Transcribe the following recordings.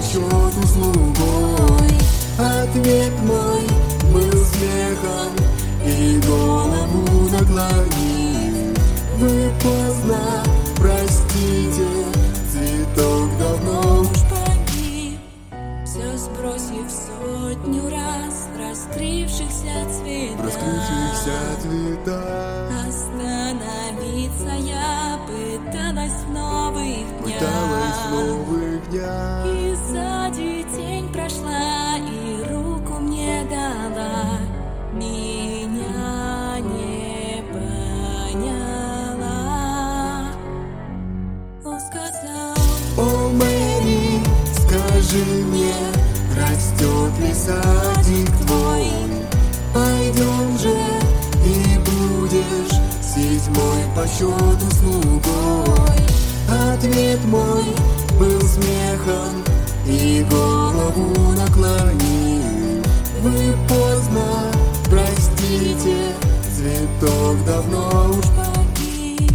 счету слугой. Ответ мой был смехом и голову наклонил. Вы поздно, простите, цветок давно уж погиб. Все сбросив сотню раз раскрывшихся цветов, остановиться я пыталась в новых днях. И сзади тень прошла и руку мне дала. Меня не поняла. Он сказал: о, Мэри, скажи мне, растет ли садик твой? Пойдем же и будешь седьмой по счету слугой. Ответ мой был смехом и голову наклонил. Вы поздно, простите, цветок давно уж погиб.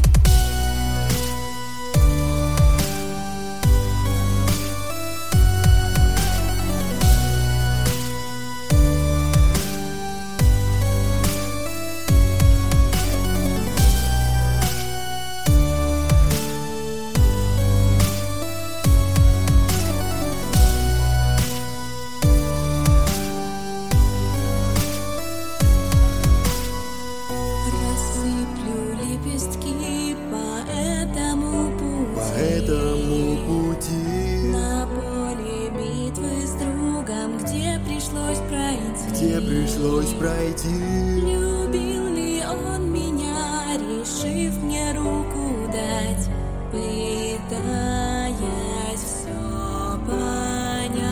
По этому пути на поле битвы с другом, где пришлось пройти. Любил ли он меня, решив мне руку дать, пытаясь все понять?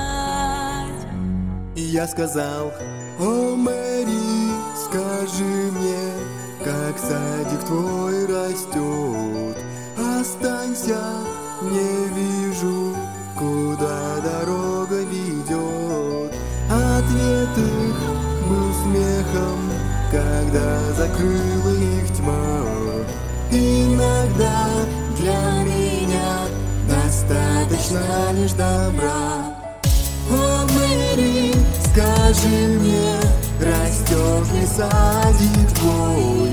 И я сказал: о, Мэри, скажи мне, как садик твой растет. Останься, не вижу, куда дорога ведет. Ответ их был смехом, когда закрыла их тьма. Иногда для меня достаточно лишь добра. О, Мэри, скажи мне, растет ли садик твой?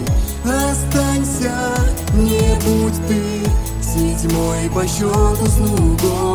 Останься, не будь ты седьмой по счету слугой.